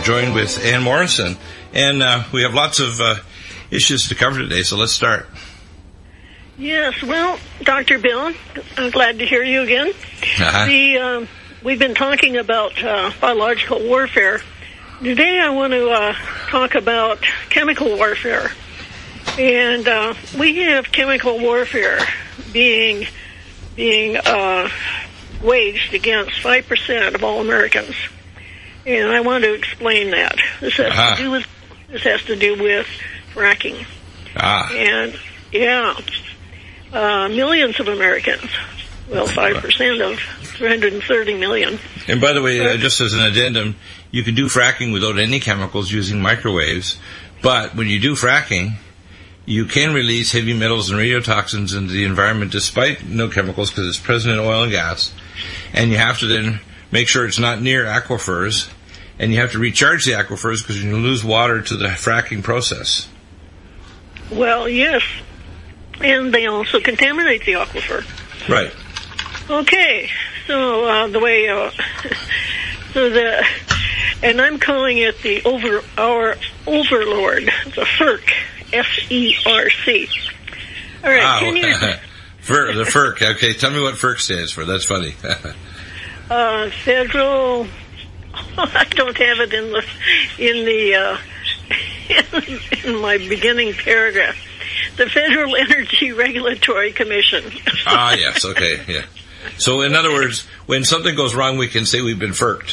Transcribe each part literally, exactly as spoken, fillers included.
joined with Ann Morrison. And uh, we have lots of uh, issues to cover today, so let's start. Yes, well, Doctor Bill, I'm glad to hear you again. Uh-huh. The, um, we've been talking about uh, biological warfare. Today I want to uh, talk about chemical warfare. And uh, we have chemical warfare being being uh, waged against five percent of all Americans. And I want to explain that. This has uh-huh. to do with this has to do with fracking. Ah. And yeah, uh, millions of Americans. Well, five percent of three hundred thirty million. And by the way, uh, just as an addendum, you can do fracking without any chemicals using microwaves. But when you do fracking, you can release heavy metals and radiotoxins into the environment despite no chemicals because it's present in oil and gas. And you have to then make sure it's not near aquifers. And you have to recharge the aquifers because you lose water to the fracking process. Well, yes. And they also contaminate the aquifer. Right. Okay. So uh, the way, uh, so the, and I'm calling it the over our overlord, the FERC, F E R C. All right. Wow. ten years. Fer, the FERC. Okay, tell me what FERC stands for. That's funny. uh, federal. I don't have it in the in the uh, in, in my beginning paragraph. The Federal Energy Regulatory Commission. Ah, yes. Okay. Yeah. So, in other words, when something goes wrong, we can say we've been FERC'd.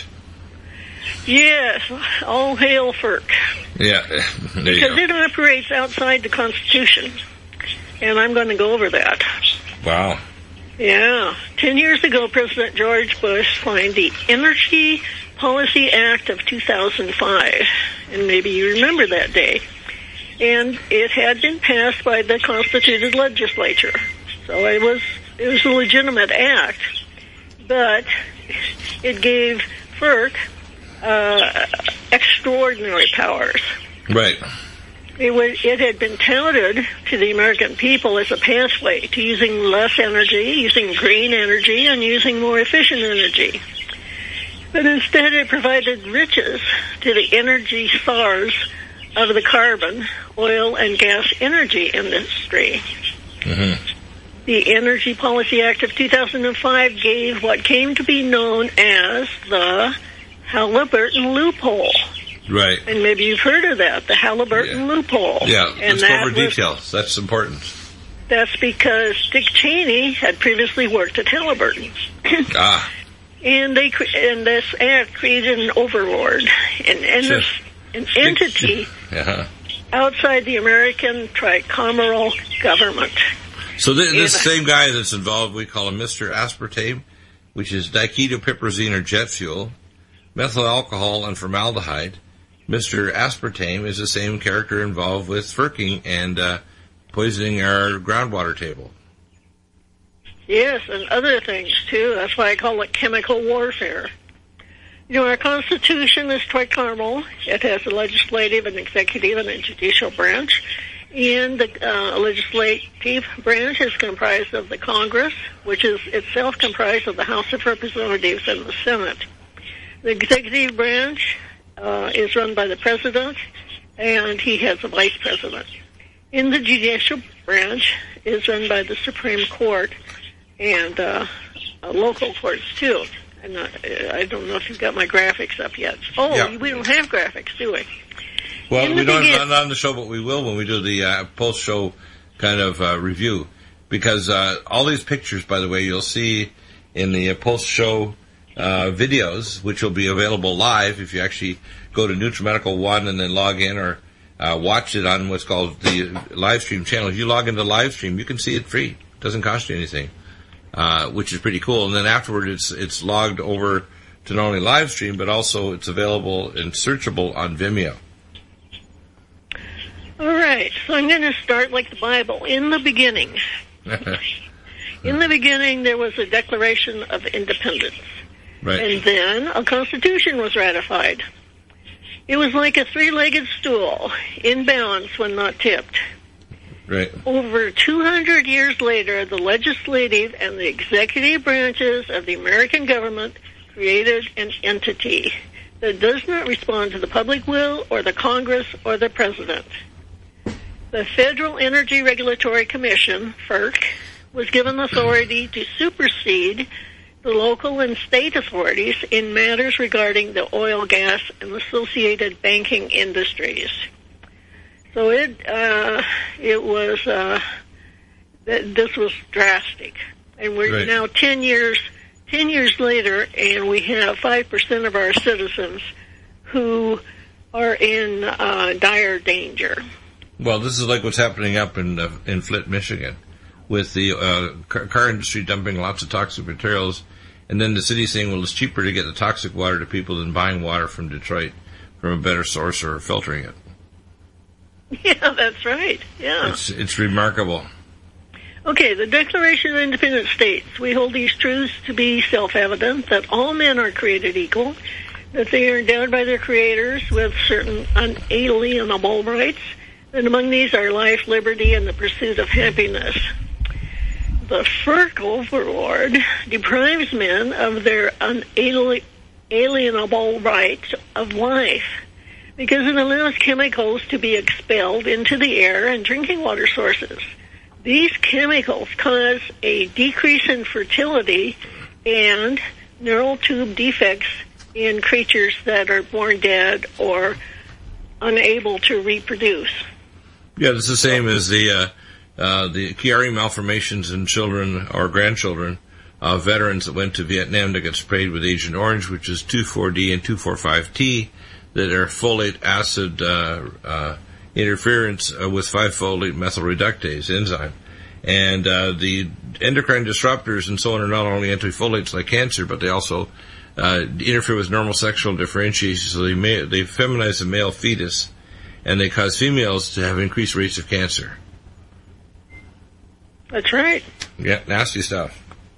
Yes. All hail FERC. Yeah. There because you it operates outside the Constitution, and I'm going to go over that. Wow. Yeah. Ten years ago, President George Bush signed the Energy Policy Act of two thousand five, and maybe you remember that day. And it had been passed by the constituted legislature, so it was it was a legitimate act, but it gave FERC uh, extraordinary powers. Right. It was it had been touted to the American people as a pathway to using less energy, using green energy, and using more efficient energy. But instead it provided riches to the energy czars of the carbon, oil, and gas energy industry. Mm-hmm. The Energy Policy Act of two thousand five gave what came to be known as the Halliburton loophole. Right. And maybe you've heard of that, the Halliburton yeah. loophole. Yeah, and let's go that over was, details. That's important. That's because Dick Cheney had previously worked at Halliburton. ah. And they and this act created an overlord, and, and Sure. this, an entity uh-huh. outside the American tricameral government. So th- this Yeah. same guy that's involved, we call him Mister Aspartame, which is diketopiperazine or jet fuel, methyl alcohol, and formaldehyde. Mister Aspartame is the same character involved with FERCing and uh, poisoning our groundwater table. Yes, and other things, too. That's why I call it chemical warfare. You know, our Constitution is tricameral. It has a legislative, an executive, and a judicial branch. And the uh, legislative branch is comprised of the Congress, which is itself comprised of the House of Representatives and the Senate. The executive branch uh, is run by the President, and he has a vice president. In the judicial branch is run by the Supreme Court and uh, uh, local courts, too. I'm not, I don't know if you've got my graphics up yet. Oh, yeah. We don't have graphics, do we? Well, In we don't begin- have not on the show, but we will when we do the uh, post-show kind of uh, review. Because uh, all these pictures, by the way, you'll see in the uh, post-show uh, videos, which will be available live if you actually go to NutriMedical One and then log in or uh, watch it on what's called the live stream channel. If you log into live stream, you can see it free. It doesn't cost you anything, uh, which is pretty cool. And then afterward, it's it's logged over to not only live stream, but also it's available and searchable on Vimeo. All right, so I'm going to start like the Bible. In the beginning, in the beginning, there was a Declaration of Independence. Right. And then a Constitution was ratified. It was like a three-legged stool, in balance when not tipped. Right. Over two hundred years later, the legislative and the executive branches of the American government created an entity that does not respond to the public will or the Congress or the President. The Federal Energy Regulatory Commission, FERC, was given authority to supersede the local and state authorities in matters regarding the oil, gas, and associated banking industries. So it uh, it was uh, th- this was drastic, and we're right. now ten years ten years later, and we have five percent of our citizens who are in uh, dire danger. Well, this is like what's happening up in uh, in Flint, Michigan, with the uh, car, car industry dumping lots of toxic materials, and then the city saying, well, it's cheaper to get the toxic water to people than buying water from Detroit from a better source or filtering it. Yeah, that's right. Yeah. It's, it's remarkable. Okay, the Declaration of Independence states, we hold these truths to be self-evident, that all men are created equal, that they are endowed by their creators with certain unalienable rights, and among these are life, liberty, and the pursuit of happiness. The FERC overlord deprives men of their unalienable rights of life because it allows chemicals to be expelled into the air and drinking water sources. These chemicals cause a decrease in fertility and neural tube defects in creatures that are born dead or unable to reproduce. Yeah, it's the same as the uh, uh, the Chiari malformations in children or grandchildren of veterans that went to Vietnam to get sprayed with Agent Orange, which is two four D and two forty-five T, that are folate acid uh, uh, interference uh, with five folate methyl reductase enzyme. And uh, the endocrine disruptors and so on are not only antifolates like cancer, but they also uh, interfere with normal sexual differentiation, so they, may, they feminize the male fetus, and they cause females to have increased rates of cancer. That's right. Yeah, nasty stuff.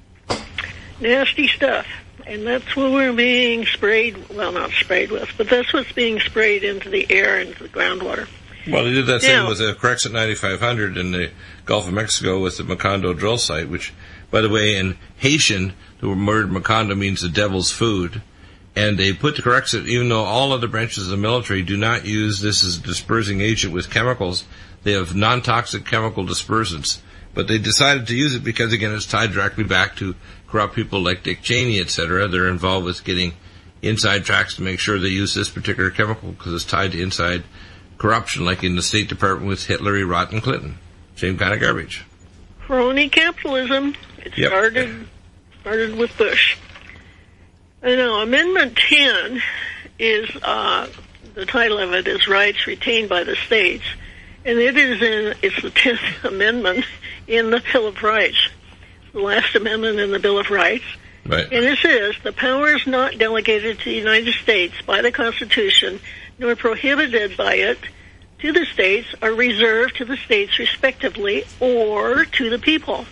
Nasty stuff. And that's what we're being sprayed, well, not sprayed with, but that's what's being sprayed into the air, into the groundwater. Well, they did that same yeah. with the Corexit ninety-five hundred in the Gulf of Mexico with the Macondo drill site, which, by the way, in Haitian, the word Macondo means the devil's food. And they put the Corexit, even though all other branches of the military do not use this as a dispersing agent with chemicals, they have non-toxic chemical dispersants. But they decided to use it because, again, it's tied directly back to corrupt people like Dick Cheney, et cetera. They're involved with getting inside tracks to make sure they use this particular chemical because it's tied to inside corruption, like in the State Department with Hitler, Rotten Clinton. Same kind of garbage. Crony capitalism. It yep. started started with Bush. I know. Amendment ten is, uh, the title of it is Rights Retained by the States, and it is in, it's the tenth Amendment in the Bill of Rights, the last amendment in the Bill of Rights. Right. And it says, the powers not delegated to the United States by the Constitution, nor prohibited by it to the states, are reserved to the states respectively or to the people.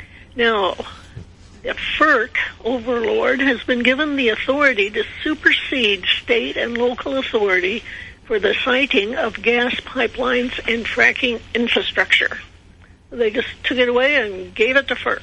Now, the FERC overlord has been given the authority to supersede state and local authority for the siting of gas pipelines and fracking infrastructure. They just took it away and gave it to FERC.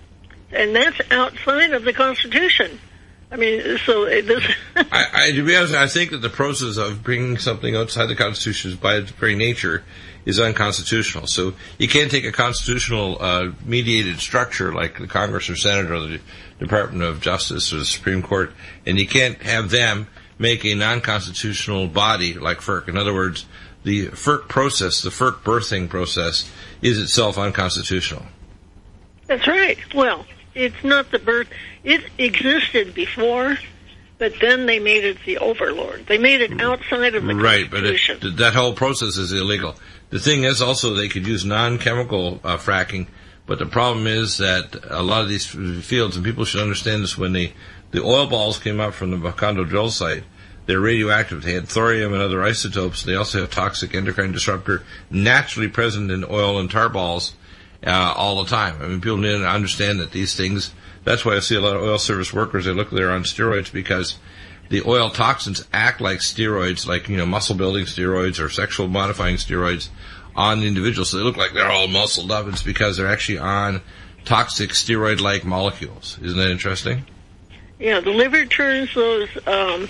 And that's outside of the Constitution. I mean, so this... I, I, to be honest, I think that the process of bringing something outside the Constitution by its very nature is unconstitutional. So you can't take a constitutional uh, mediated structure like the Congress or Senate or the Department of Justice or the Supreme Court, and you can't have them make a non-constitutional body like FERC. In other words, the FERC process, the FERC birthing process, is itself unconstitutional. That's right. Well, it's not the birth. It existed before, but then they made it the overlord. They made it outside of the right, Constitution. Right, but it, that whole process is illegal. The thing is also they could use non-chemical uh, fracking, but the problem is that a lot of these fields, and people should understand this, when the, the oil balls came up from the Macondo drill site, they're radioactive. They had thorium and other isotopes. They also have toxic endocrine disruptor naturally present in oil and tar balls uh, all the time. I mean, people need to understand that these things, that's why I see a lot of oil service workers, they look there on steroids because the oil toxins act like steroids, like, you know, muscle building steroids or sexual modifying steroids on the individual. So they look like they're all muscled up. It's because they're actually on toxic steroid-like molecules. Isn't that interesting? Yeah, the liver turns those um,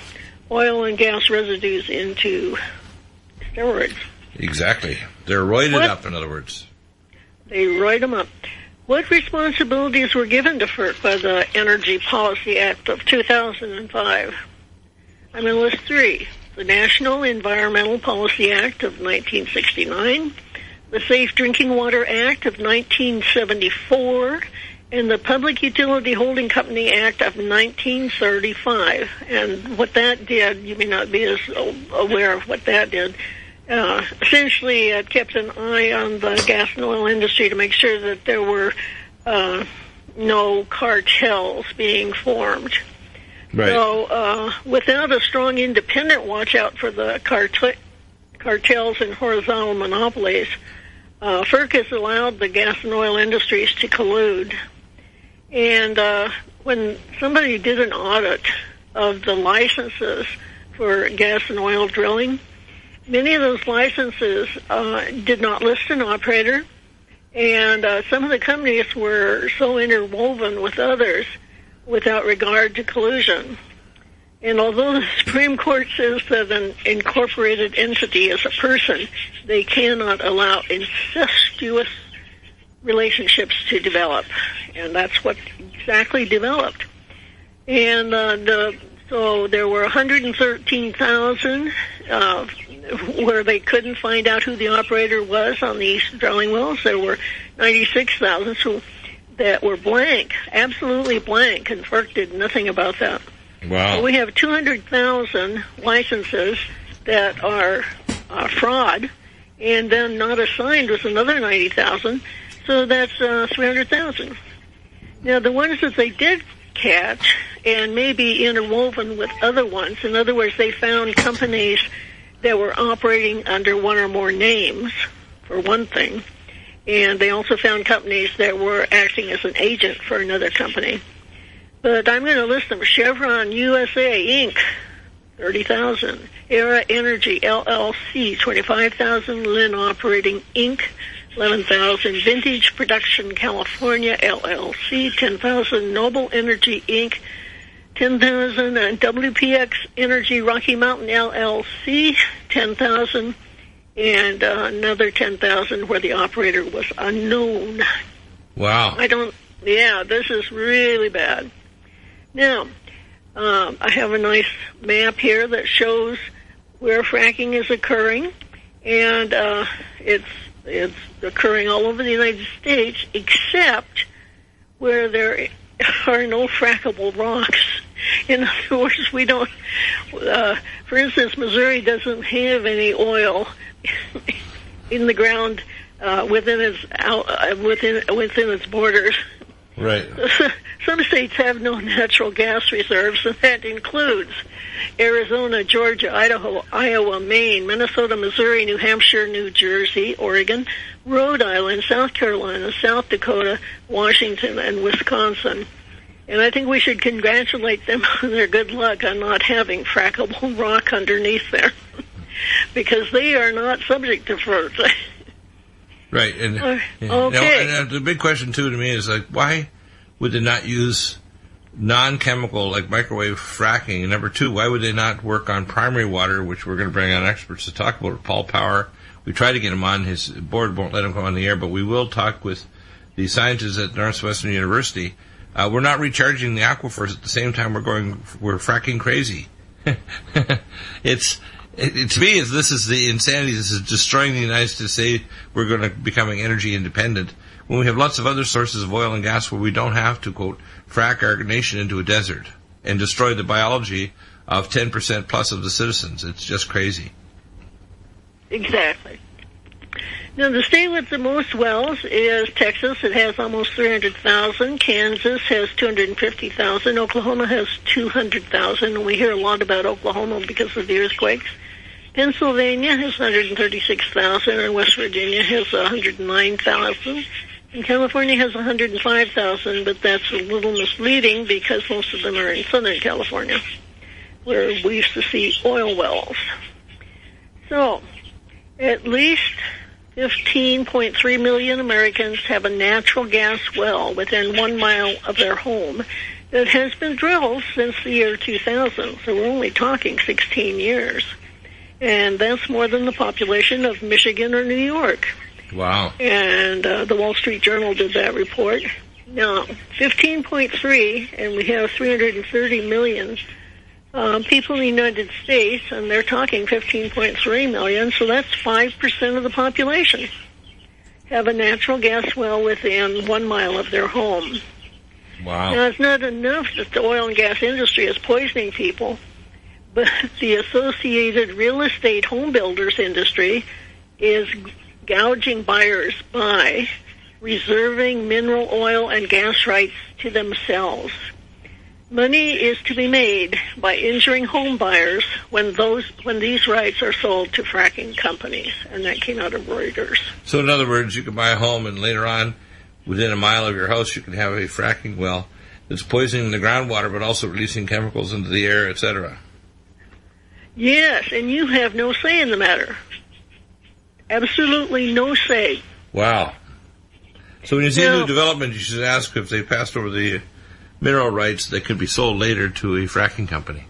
oil and gas residues into steroids. Exactly. They're roided what? up, in other words. They roid them up. What responsibilities were given to FERC by the Energy Policy Act of two thousand five? I'm going to list three. The National Environmental Policy Act of nineteen sixty-nine, the Safe Drinking Water Act of nineteen seventy-four, and the Public Utility Holding Company Act of nineteen thirty-five. And what that did, you may not be as aware of what that did. Uh, essentially, it kept an eye on the gas and oil industry to make sure that there were uh, no cartels being formed. Right. So, uh, without a strong independent watch out for the cart- cartels and horizontal monopolies, uh, FERC has allowed the gas and oil industries to collude. And uh, when somebody did an audit of the licenses for gas and oil drilling, many of those licenses uh, did not list an operator, and uh, some of the companies were so interwoven with others without regard to collusion. And although the Supreme Court says that an incorporated entity is a person, they cannot allow incestuous relationships to develop. And that's what exactly developed. And uh, the, so there were one hundred thirteen thousand uh, where they couldn't find out who the operator was on these drilling wells. There were ninety-six thousand so that were blank, absolutely blank, and FERC did nothing about that. Wow. So we have two hundred thousand licenses that are uh, fraud, and then not assigned was another ninety thousand, so that's uh, three hundred thousand. Now, the ones that they did catch, and maybe interwoven with other ones, in other words, they found companies that were operating under one or more names, for one thing, and they also found companies that were acting as an agent for another company. But I'm going to list them. Chevron U S A, Incorporated, thirty thousand. Era Energy, L L C, twenty-five thousand. Lynn Operating, Incorporated, eleven thousand. Vintage Production, California, L L C, ten thousand. Noble Energy, Incorporated, ten thousand. And W P X Energy, Rocky Mountain, L L C, ten thousand. And uh, another ten thousand where the operator was unknown. Wow. I don't, yeah, this is really bad. Now, um, I have a nice map here that shows where fracking is occurring, and uh, it's it's occurring all over the United States, except where there are no frackable rocks. In other words, we don't. Uh, for instance, Missouri doesn't have any oil in the ground uh, within its out, uh, within within its borders. Right. Some states have no natural gas reserves, and that includes Arizona, Georgia, Idaho, Iowa, Maine, Minnesota, Missouri, New Hampshire, New Jersey, Oregon, Rhode Island, South Carolina, South Dakota, Washington, and Wisconsin. And I think we should congratulate them on their good luck on not having frackable rock underneath there, because they are not subject to FERC. Right, and, uh, yeah. okay. Now, and the big question too to me is like, why would they not use non-chemical like microwave fracking? And number two, why would they not work on primary water, which we're going to bring on experts to talk about? Paul Power, we tried to get him on. His board won't let him come on the air, but we will talk with the scientists at Northwestern University. Uh, we're not recharging the aquifers at the same time we're going, we're fracking crazy. it's. It, to me, this is the insanity. This is destroying the United States. Say we're going to becoming energy independent when we have lots of other sources of oil and gas where we don't have to, quote, frack our nation into a desert and destroy the biology of ten percent plus of the citizens. It's just crazy. Exactly. Now, the state with the most wells is Texas. It has almost three hundred thousand. Kansas has two hundred fifty thousand. Oklahoma has two hundred thousand. And we hear a lot about Oklahoma because of the earthquakes. Pennsylvania has one hundred thirty-six thousand, and West Virginia has one hundred nine thousand. And California has one hundred five thousand, but that's a little misleading because most of them are in Southern California, where we used to see oil wells. So, at least fifteen point three million Americans have a natural gas well within one mile of their home. that has been drilled since the year two thousand. So we're only talking sixteen years. And that's more than the population of Michigan or New York. Wow. And uh, the Wall Street Journal did that report. Now, fifteen point three, and we have three hundred thirty million uh, people in the United States, and they're talking fifteen point three million, so that's five percent of the population have a natural gas well within one mile of their home. Wow. Now, it's not enough that the oil and gas industry is poisoning people, but the associated real estate home builders industry is gouging buyers by reserving mineral oil and gas rights to themselves. Money is to be made by injuring home buyers when those when these rights are sold to fracking companies, and that came out of Reuters. So in other words, you can buy a home and later on, within a mile of your house, you can have a fracking well that's poisoning the groundwater but also releasing chemicals into the air, et cetera. Yes, and you have no say in the matter. Absolutely no say. Wow. So when you see now, a new development, you should ask if they passed over the mineral rights that could be sold later to a fracking company.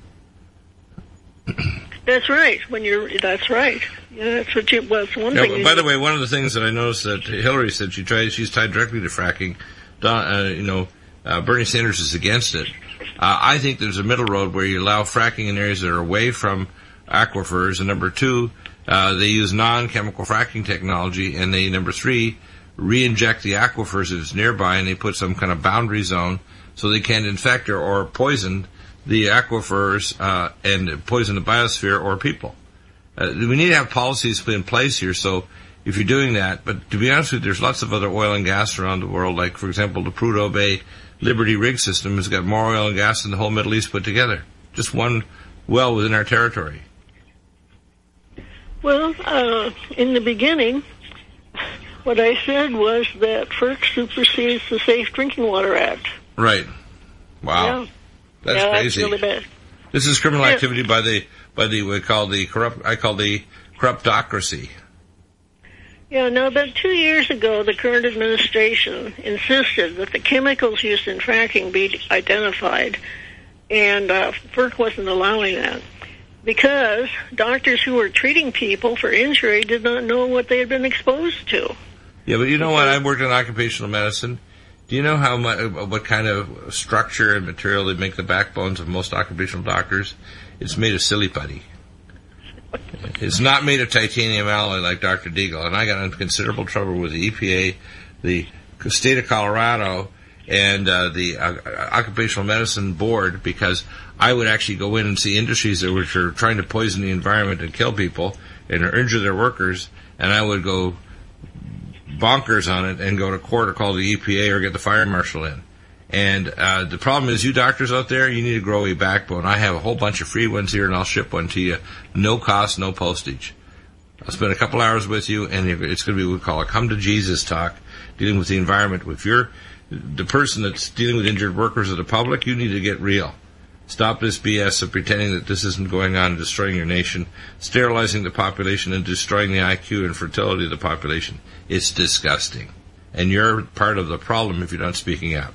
That's right. When you're, that's right. Yeah, that's what you. Well, it's one yeah, thing. By the way, one of the things that I noticed that Hillary said she tried, she's tied directly to fracking. Don, uh, you know, uh, Bernie Sanders is against it. Uh, I think there's a middle road where you allow fracking in areas that are away from aquifers, and number two, uh, they use non-chemical fracking technology, and they, number three, re-inject the aquifers if it's nearby, and they put some kind of boundary zone so they can't infect or, or poison the aquifers uh, and poison the biosphere or people. Uh, we need to have policies put in place here, so if you're doing that, but to be honest with you, there's lots of other oil and gas around the world, like, for example, the Prudhoe Bay Liberty rig system has got more oil and gas than the whole Middle East put together. Just one well within our territory. Well, uh, in the beginning, what I said was that FERC supersedes the Safe Drinking Water Act. Right. Wow. Yeah. That's yeah, crazy. That's really bad. This is criminal yeah. activity by the by the we call the corrupt. I call the corruptocracy. Yeah. Now, about two years ago, the current administration insisted that the chemicals used in fracking be identified, and uh, FERC wasn't allowing that because doctors who were treating people for injury did not know what they had been exposed to. Yeah, but you know what? I worked in occupational medicine. Do you know how much, what kind of structure and material they make the backbones of most occupational doctors? It's made of silly putty. It's not made of titanium alloy like Doctor Deagle. And I got in considerable trouble with the E P A, the state of Colorado, and uh, the uh, Occupational Medicine Board, because I would actually go in and see industries that were trying to poison the environment and kill people and injure their workers, and I would go bonkers on it and go to court or call the E P A or get the fire marshal in. And uh the problem is, you doctors out there, you need to grow a backbone. I have a whole bunch of free ones here, and I'll ship one to you. No cost, no postage. I'll spend a couple hours with you, and it's going to be what we call a come to Jesus talk, dealing with the environment. If you're the person that's dealing with injured workers of the public, you need to get real. Stop this B S of pretending that this isn't going on and destroying your nation, sterilizing the population and destroying the I Q and fertility of the population. It's disgusting. And you're part of the problem if you're not speaking up.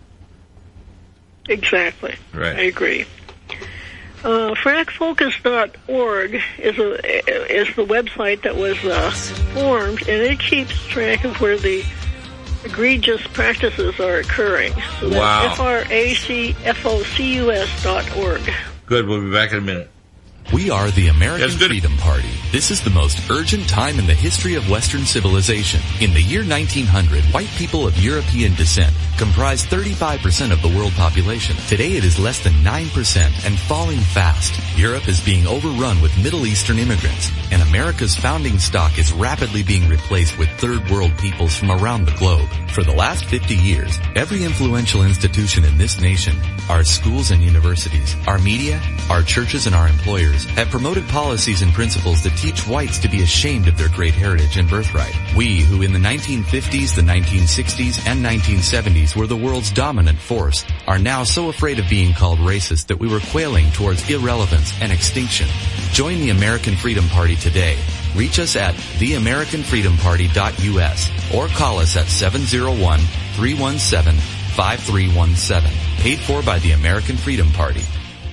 Exactly. Right. I agree. Uh, frack focus dot org is a is the website that was uh, formed, and it keeps track of where the egregious practices are occurring. So that's wow. F R A C F O C U S dot org. Good. We'll be back in a minute. We are the American Freedom Party. This is the most urgent time in the history of Western civilization. In the year nineteen hundred, white people of European descent comprised thirty-five percent of the world population. Today it is less than nine percent and falling fast. Europe is being overrun with Middle Eastern immigrants, and America's founding stock is rapidly being replaced with third world peoples from around the globe. For the last fifty years, every influential institution in this nation, our schools and universities, our media, our churches and our employers, have promoted policies and principles that teach whites to be ashamed of their great heritage and birthright. We, who in the nineteen fifties, the nineteen sixties, and nineteen seventies were the world's dominant force, are now so afraid of being called racist that we were quailing towards irrelevance and extinction. Join the American Freedom Party today. Reach us at the american freedom party dot U S or call us at seven zero one, three one seven, five three one seven. paid for by the American Freedom Party.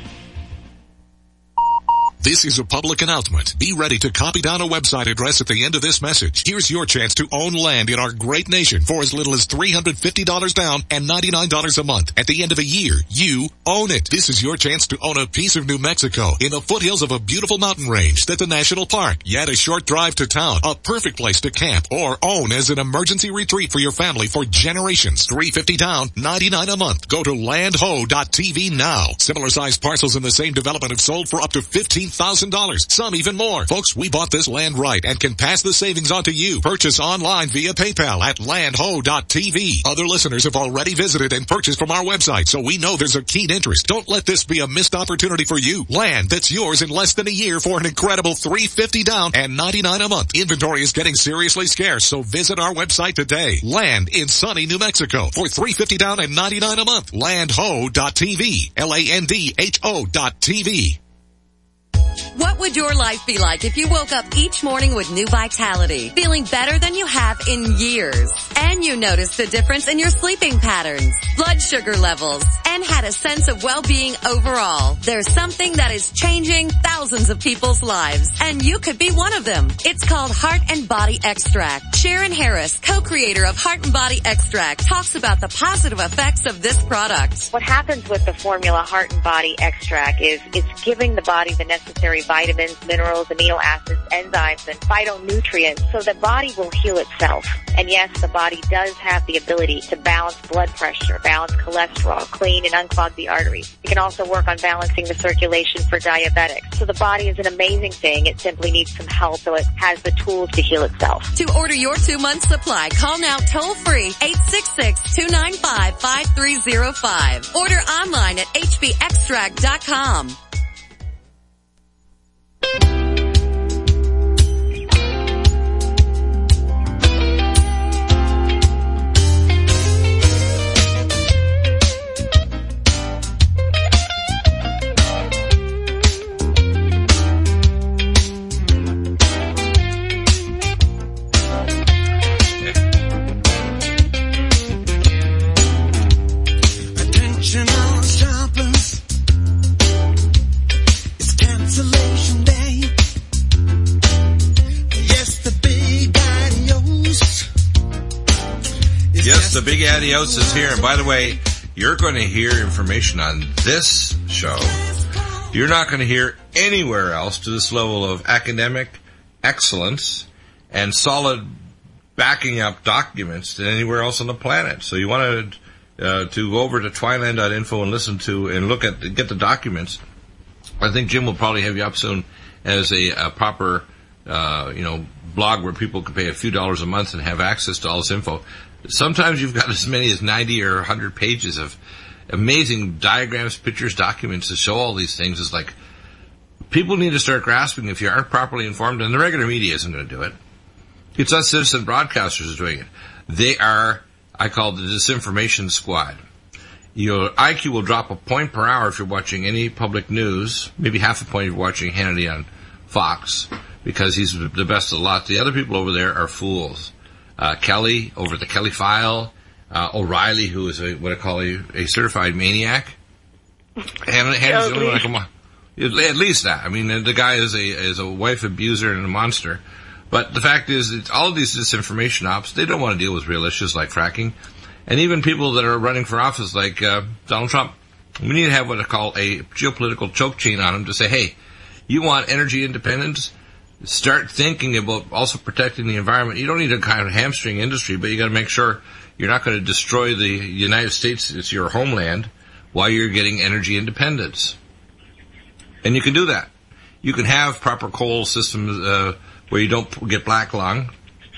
This is a public announcement. Be ready to copy down a website address at the end of this message. Here's your chance to own land in our great nation for as little as three hundred fifty dollars down and ninety-nine dollars a month. At the end of a year, you own it. This is your chance to own a piece of New Mexico in the foothills of a beautiful mountain range that's a national park, yet a short drive to town, a perfect place to camp or own as an emergency retreat for your family for generations. three hundred fifty dollars down, ninety-nine dollars a month. Go to land ho dot t v now. Similar sized parcels in the same development have sold for up to fifteen thousand dollars, some even more. Folks, we bought this land right and can pass the savings on to you. Purchase online via PayPal at land ho dot t v. Other listeners have already visited and purchased from our website, so we know there's a keen interest. Don't let this be a missed opportunity for you. Land that's yours in less than a year for an incredible three hundred fifty dollars down and ninety-nine dollars a month. Inventory is getting seriously scarce, so visit our website today. Land in sunny New Mexico for three hundred fifty dollars down and ninety-nine dollars a month. land ho dot t v. L A N D H O dot T V. What would your life be like if you woke up each morning with new vitality, feeling better than you have in years, and you noticed a difference in your sleeping patterns, blood sugar levels, and had a sense of well-being overall? There's something that is changing thousands of people's lives, and you could be one of them. It's called Heart and Body Extract. Sharon Harris, co-creator of Heart and Body Extract, talks about the positive effects of this product. What happens with the formula Heart and Body Extract is it's giving the body the necessary vitamins, minerals, amino acids, enzymes, and phytonutrients so the body will heal itself. And yes, the body does have the ability to balance blood pressure, balance cholesterol, clean and unclog the arteries. It can also work on balancing the circulation for diabetics. So the body is an amazing thing. It simply needs some help, so it has the tools to heal itself. To order your two-month supply, call now toll-free eight six six, two nine five, five three zero five. Order online at h b extract dot com. Yes, the big adios is here. And by the way, you're going to hear information on this show you're not going to hear anywhere else to this level of academic excellence and solid backing up documents than anywhere else on the planet. So you want to uh, to go over to twiland dot info and listen to and look at get the documents. I think Jim will probably have you up soon as a, a proper uh, you know blog where people can pay a few dollars a month and have access to all this info. Sometimes you've got as many as ninety or one hundred pages of amazing diagrams, pictures, documents to show all these things. It's like people need to start grasping if you aren't properly informed, and the regular media isn't going to do it. It's us citizen broadcasters who's doing it. They are, I call the disinformation squad. Your I Q will drop a point per hour if you're watching any public news, maybe half a point if you're watching Hannity on Fox, because he's the best of the lot. The other people over there are fools. Uh, Kelly, over the Kelly File, uh, O'Reilly, who is a, what I call a, a certified maniac. And, and oh, like, come on. At least that. I mean, the guy is a, is a wife abuser and a monster. But the fact is, it's all of these disinformation ops, they don't want to deal with real issues like fracking. And even people that are running for office like, uh, Donald Trump, we need to have what I call a geopolitical choke chain on him to say, hey, you want energy independence? Start thinking about also protecting the environment. You don't need to kind of hamstring industry, but you got to make sure you're not going to destroy the United States, it's your homeland, while you're getting energy independence. And you can do that. You can have proper coal systems uh, where you don't get black lung.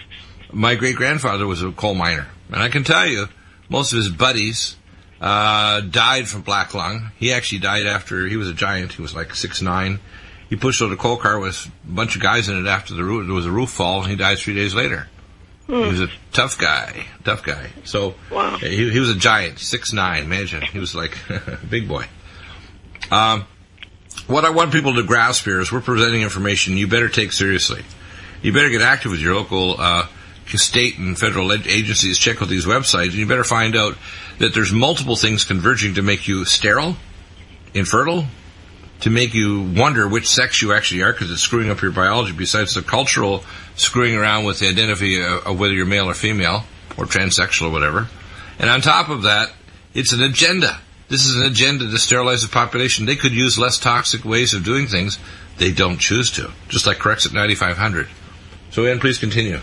My great-grandfather was a coal miner, and I can tell you, most of his buddies uh died from black lung. He actually died after, he was a giant, he was like six nine. He pushed out a coal car with a bunch of guys in it after the roof, there was a roof fall, and he died three days later. Mm. He was a tough guy, tough guy. So, wow. he, he was a giant, six nine, imagine. He was like a big boy. Um, what I want people to grasp here is we're presenting information you better take seriously. You better get active with your local uh state and federal agencies check out these websites, and you better find out that there's multiple things converging to make you sterile, infertile, to make you wonder which sex you actually are, because it's screwing up your biology, besides the cultural screwing around with the identity of whether you're male or female, or transsexual or whatever. And on top of that, it's an agenda. This is an agenda to sterilize the population. They could use less toxic ways of doing things. They don't choose to, just like Corexit ninety-five hundred. So, Ann, please continue.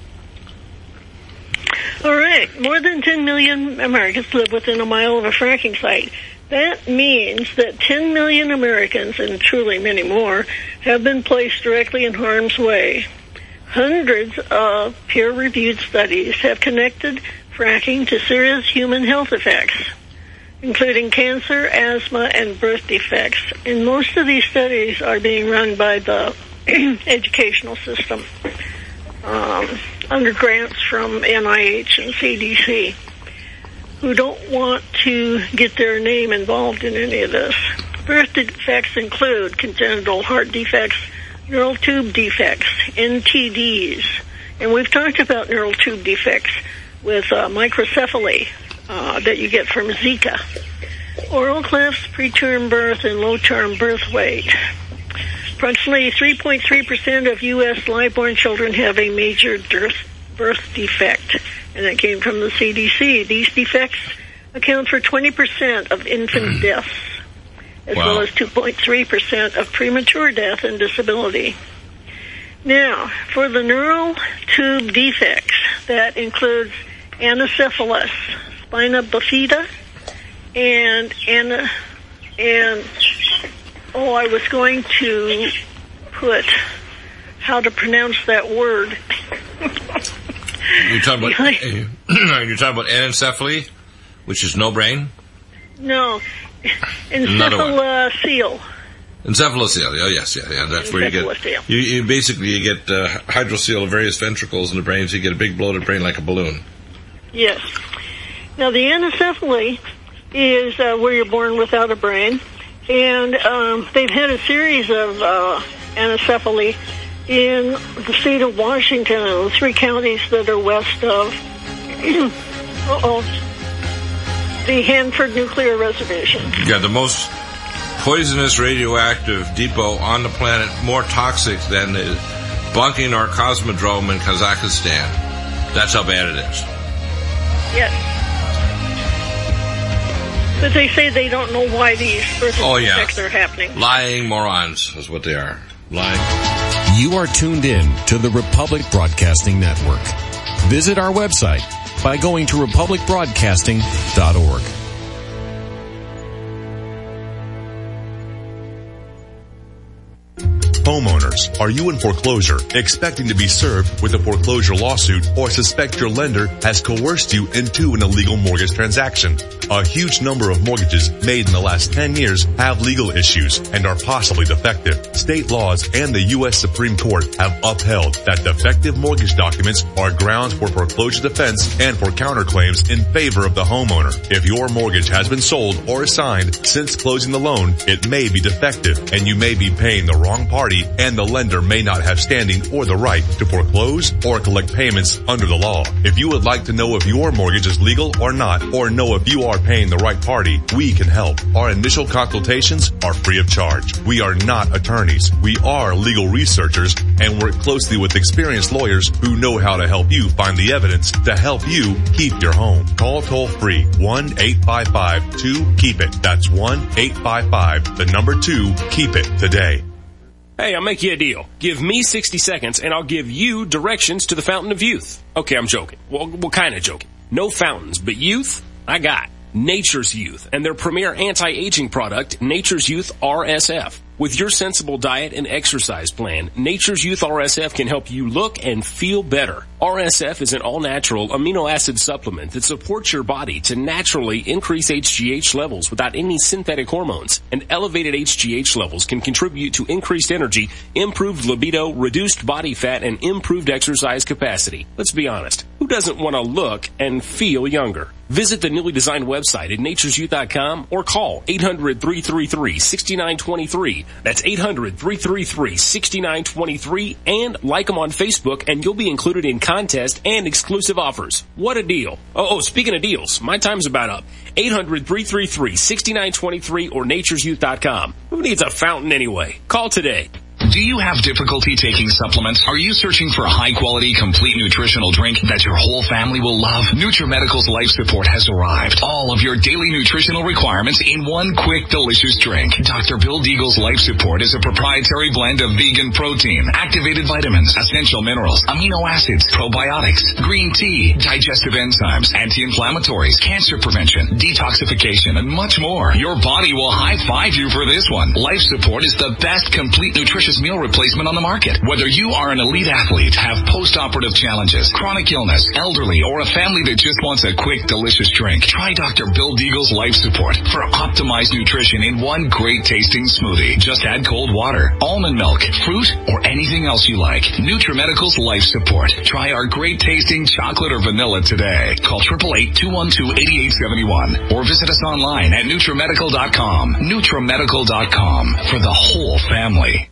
All right. More than ten million Americans live within a mile of a fracking site. That means that ten million Americans, and truly many more, have been placed directly in harm's way. Hundreds of peer-reviewed studies have connected fracking to serious human health effects, including cancer, asthma, and birth defects. And most of these studies are being run by the educational system, um, under grants from N I H and C D C, who don't want to get their name involved in any of this. Birth defects include congenital heart defects, neural tube defects, N T Ds, and we've talked about neural tube defects with uh, microcephaly uh, that you get from Zika, oral clefts, preterm birth, and low-term birth weight. Approximately three point three percent of U S live-born children have a major birth defect, and that came from the C D C. These defects account for twenty percent of infant deaths, as wow. well as two point three percent of premature death and disability. Now, for the neural tube defects, that includes anencephalus, spina bifida, and ana, and oh, I was going to put how to pronounce that word. You're talking about you're talking about anencephaly, which is no brain. No, encephalocele. Encephalocele. Oh yes, yeah, yeah. That's where you get. You, you basically you get uh, hydrocele of various ventricles in the brain, so you get a big bloated brain like a balloon. Yes. Now the anencephaly is uh, where you're born without a brain, and um, they've had a series of uh, anencephaly in the state of Washington, the three counties that are west of uh-oh, the Hanford Nuclear Reservation. Yeah, the most poisonous radioactive depot on the planet, more toxic than the Bunking or Cosmodrome in Kazakhstan. That's how bad it is. Yes. But they say they don't know why these birth oh, yeah. defects are happening. Lying morons is what they are. Lying. You are tuned in to the Republic Broadcasting Network. Visit our website by going to republic broadcasting dot org. Homeowners, are you in foreclosure, expecting to be served with a foreclosure lawsuit, or suspect your lender has coerced you into an illegal mortgage transaction? A huge number of mortgages made in the last ten years have legal issues and are possibly defective. State laws and the U S Supreme Court have upheld that defective mortgage documents are grounds for foreclosure defense and for counterclaims in favor of the homeowner. If your mortgage has been sold or assigned since closing the loan, it may be defective and you may be paying the wrong party, and the lender may not have standing or the right to foreclose or collect payments under the law. If you would like to know if your mortgage is legal or not, or know if you are paying the right party, we can help. Our initial consultations are free of charge. We are not attorneys. We are legal researchers and work closely with experienced lawyers who know how to help you find the evidence to help you keep your home. Call toll free one eight five five two keep it. That's one eight five five, the number two, keep it today. Hey, I'll make you a deal. Give me sixty seconds and I'll give you directions to the Fountain of Youth. Okay, I'm joking. Well, well kind of joking. No fountains, but youth, I got. Nature's Youth and their premier anti-aging product, Nature's Youth R S F. With your sensible diet and exercise plan, Nature's Youth R S F can help you look and feel better. R S F is an all-natural amino acid supplement that supports your body to naturally increase H G H levels without any synthetic hormones. And elevated H G H levels can contribute to increased energy, improved libido, reduced body fat, and improved exercise capacity. Let's be honest. Who doesn't want to look and feel younger? Visit the newly designed website at natures youth dot com or call eight hundred, three three three, six nine two three. That's eight hundred, three three three, six nine two three, and like them on Facebook and you'll be included in contests and exclusive offers. What a deal. Oh, oh, speaking of deals, my time's about up. eight hundred, three three three, six nine two three or natures youth dot com. Who needs a fountain anyway? Call today. Do you have difficulty taking supplements? Are you searching for a high-quality, complete nutritional drink that your whole family will love? NutriMedical's Life Support has arrived. All of your daily nutritional requirements in one quick, delicious drink. Doctor Bill Deagle's Life Support is a proprietary blend of vegan protein, activated vitamins, essential minerals, amino acids, probiotics, green tea, digestive enzymes, anti-inflammatories, cancer prevention, detoxification, and much more. Your body will high-five you for this one. Life Support is the best complete nutritious meal replacement on the market. Whether you are an elite athlete, have post-operative challenges, chronic illness, elderly, or a family that just wants a quick, delicious drink, try Doctor Bill Deagle's Life Support for optimized nutrition in one great tasting smoothie. Just add cold water, almond milk, fruit, or anything else you like. NutriMedical's Life Support. Try our great tasting chocolate or vanilla today. Call eight eight eight, two one two, eight eight seven one or visit us online at NutriMedical dot com. NutriMedical dot com for the whole family.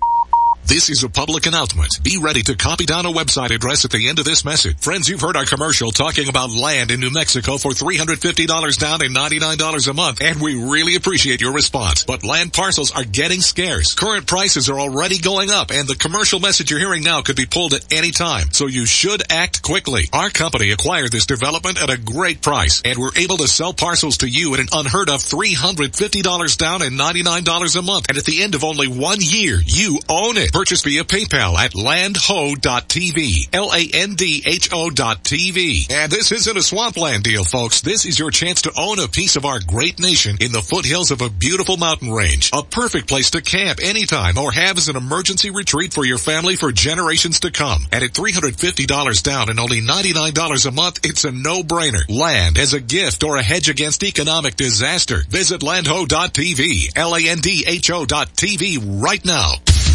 This is a public announcement. Be ready to copy down a website address at the end of this message. Friends, you've heard our commercial talking about land in New Mexico for three hundred fifty dollars down and ninety-nine dollars a month, and we really appreciate your response. But land parcels are getting scarce. Current prices are already going up, and the commercial message you're hearing now could be pulled at any time. So you should act quickly. Our company acquired this development at a great price, and we're able to sell parcels to you at an unheard of three hundred fifty dollars down and ninety-nine dollars a month. And at the end of only one year, you own it. Purchase via PayPal at landho dot t v. L A N D H O dot T V. And this isn't a swampland deal, folks. This is your chance to own a piece of our great nation in the foothills of a beautiful mountain range. A perfect place to camp anytime or have as an emergency retreat for your family for generations to come. And at three hundred fifty dollars down and only ninety-nine dollars a month, it's a no-brainer. Land as a gift or a hedge against economic disaster. Visit landho dot t v. L A N D H O dot T V right now.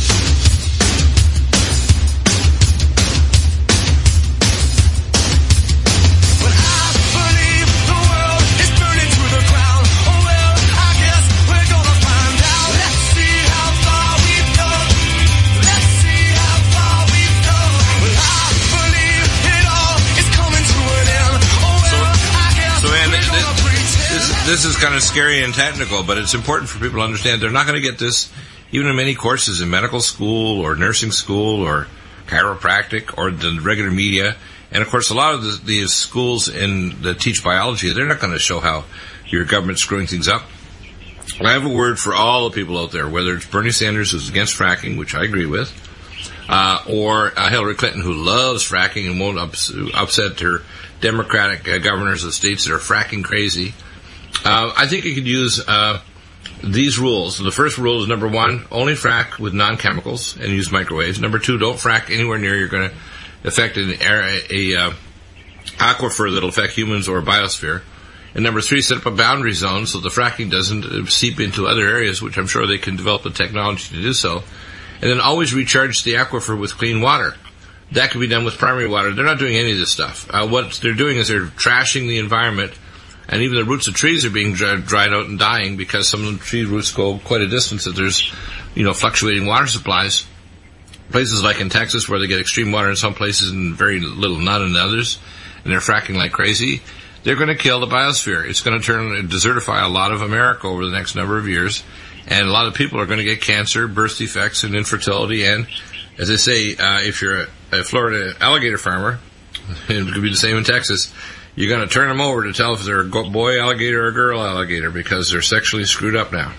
This is kind of scary and technical, but it's important for people to understand they're not going to get this even in many courses in medical school or nursing school or chiropractic or the regular media. And, of course, a lot of the, these schools in that teach biology, they're not going to show how your government's screwing things up. I have a word for all the people out there, whether it's Bernie Sanders, who's against fracking, which I agree with, uh, or uh, Hillary Clinton, who loves fracking and won't ups- upset her Democratic uh, governors of states that are fracking crazy. Uh, I think you could use uh, these rules. The first rule is, number one, only frack with non-chemicals and use microwaves. Number two, don't frack anywhere near you're going to affect an air, a, a uh, aquifer that will affect humans or a biosphere. And number three, set up a boundary zone so the fracking doesn't seep into other areas, which I'm sure they can develop the technology to do so. And then always recharge the aquifer with clean water. That could be done with primary water. They're not doing any of this stuff. Uh, what they're doing is they're trashing the environment. And even the roots of trees are being dry, dried out and dying because some of the tree roots go quite a distance that there's, you know, fluctuating water supplies. Places like in Texas where they get extreme water in some places and very little none in others, and they're fracking like crazy, they're going to kill the biosphere. It's going to turn, desertify a lot of America over the next number of years, and a lot of people are going to get cancer, birth defects, and infertility, and, as I say, uh, if you're a, a Florida alligator farmer, it could be the same in Texas, you're going to turn them over to tell if they're a boy alligator or a girl alligator because they're sexually screwed up now.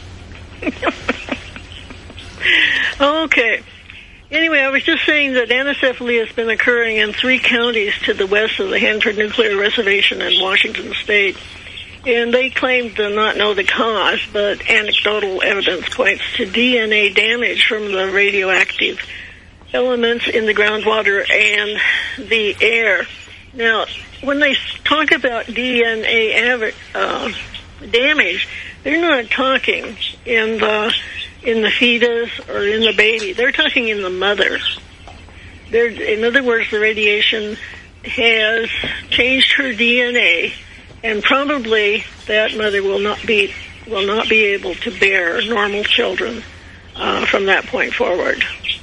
Okay. Anyway, I was just saying that anencephaly has been occurring in three counties to the west of the Hanford Nuclear Reservation in Washington State. And they claim to not know the cause, but anecdotal evidence points to D N A damage from the radioactive elements in the groundwater and the air. Now, when they talk about D N A uh, damage, they're not talking in the in the fetus or in the baby. They're talking in the mother. They're, in other words, the radiation has changed her D N A, and probably that mother will not be will not be able to bear normal children uh, from that point forward.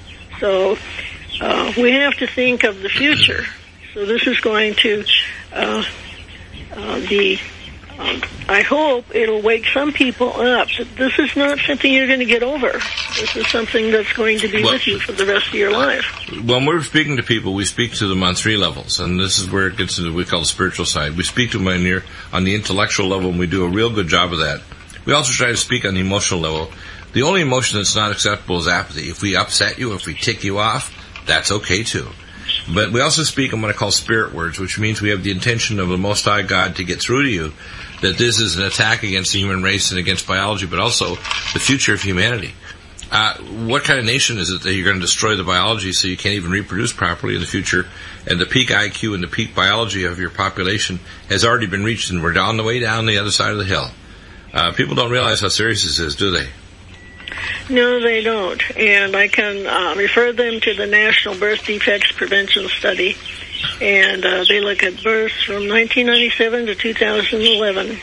So uh, we have to think of the future. So this is going to uh, uh, be. Um, I hope it'll wake some people up that this is not something you're going to get over. This is something that's going to be well, with you for the rest of your life. When we're speaking to people, we speak to them on three levels, and this is where it gets into what we call the spiritual side. We speak to them on, your, on the intellectual level, and we do a real good job of that. We also try to speak on the emotional level. The only emotion that's not acceptable is apathy. If we upset you, if we tick you off, that's okay too. But we also speak on what I call spirit words, which means we have the intention of the Most High God to get through to you that this is an attack against the human race and against biology, but also the future of humanity. Uh, what kind of nation is it that you're going to destroy the biology so you can't even reproduce properly in the future? And the peak I Q and the peak biology of your population has already been reached, and we're on the way down the other side of the hill. Uh, people don't realize how serious this is, do they? No, they don't. And I can uh, refer them to the National Birth Defects Prevention Study. And uh, they look at births from nineteen ninety-seven to two thousand eleven.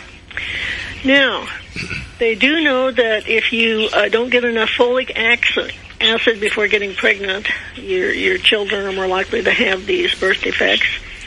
Now, they do know that if you uh, don't get enough folic acid before getting pregnant, your your children are more likely to have these birth defects.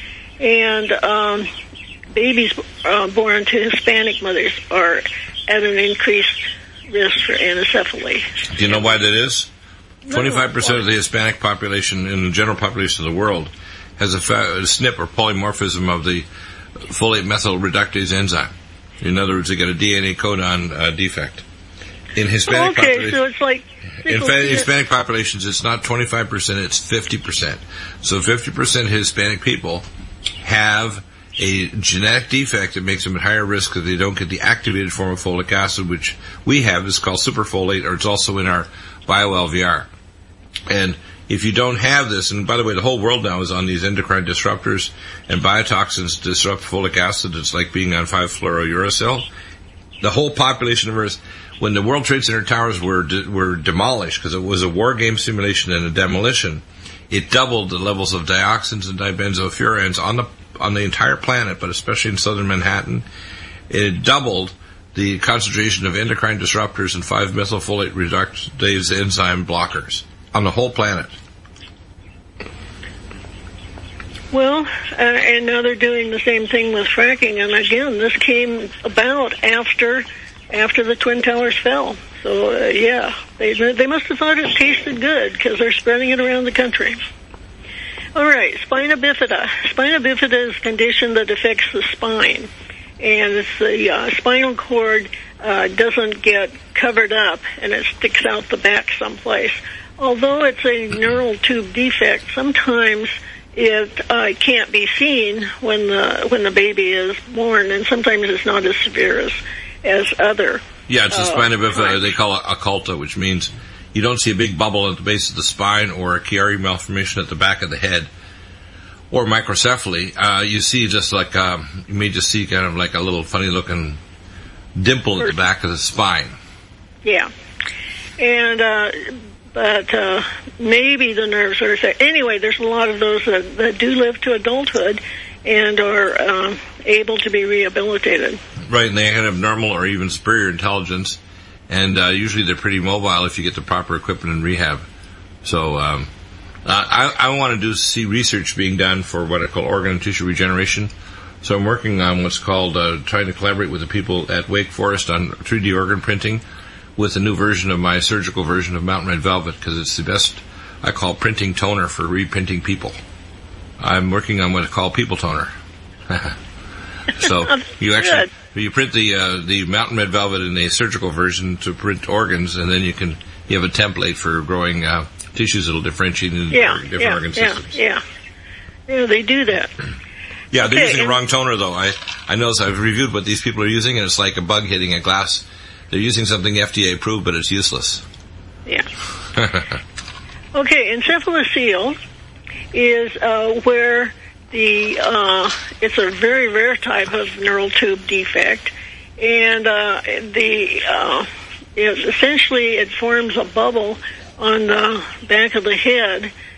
And um, babies uh, born to Hispanic mothers are at an increased risk for anencephaly. Do you know why that is? No, twenty-five percent why? of the Hispanic population in the general population of the world has a, fa- a S N P or polymorphism of the folate methyl reductase enzyme. In other words, they get a D N A codon uh, defect. In Hispanic okay, population, so it's like in fa- Hispanic populations, it's not twenty-five percent; it's fifty percent. So fifty percent of Hispanic people have a genetic defect that makes them at higher risk because they don't get the activated form of folic acid, which we have. Is called superfolate, or it's also in our bio-L V R. And if you don't have this, and by the way, the whole world now is on these endocrine disruptors, and biotoxins disrupt folic acid. It's like being on five fluorouracil. The whole population of Earth, when the World Trade Center towers were de- were demolished, because it was a war game simulation and a demolition, it doubled the levels of dioxins and dibenzofurans on the on the entire planet, but especially in southern Manhattan. It doubled the concentration of endocrine disruptors and five methylfolate reductase enzyme blockers on the whole planet. Well, uh, and now they're doing the same thing with fracking, and again, this came about after after the Twin Towers fell. So, uh, yeah, they they must have thought it tasted good because they're spreading it around the country. All right, spina bifida. Spina bifida is a condition that affects the spine, and it's the uh, spinal cord uh, doesn't get covered up, and it sticks out the back someplace. Although it's a neural tube defect, sometimes it uh, can't be seen when the when the baby is born, and sometimes it's not as severe as as other. Yeah, it's a uh, spina bifida. times. They call it occulta, which means you don't see a big bubble at the base of the spine or a Chiari malformation at the back of the head or microcephaly. Uh, you see just like um, you may just see kind of like a little funny looking dimple at the back of the spine. Yeah, and. Uh, But uh, maybe the nerves are affected. Anyway, there's a lot of those that, that do live to adulthood and are uh, able to be rehabilitated. Right, and they have normal or even superior intelligence, and uh, usually they're pretty mobile if you get the proper equipment and rehab. So um, uh, I, I want to do see research being done for what I call organ and tissue regeneration. So I'm working on what's called uh, trying to collaborate with the people at Wake Forest on three D organ printing, with a new version of my surgical version of Mountain Red Velvet, because it's the best, I call, printing toner for reprinting people. I'm working on what I call people toner. So you actually you print the uh, the Mountain Red Velvet in a surgical version to print organs, and then you can you have a template for growing uh, tissues that'll differentiate into yeah, different yeah, organ yeah, systems. Yeah, yeah, they do that. Yeah, they're okay, using the and- wrong toner though. I I notice I've reviewed what these people are using, and it's like a bug hitting a glass. They're using something F D A approved, but it's useless. Yeah. Okay, encephalocele is uh, where the uh, it's a very rare type of neural tube defect, and uh, the uh, it, essentially it forms a bubble on the back of the head,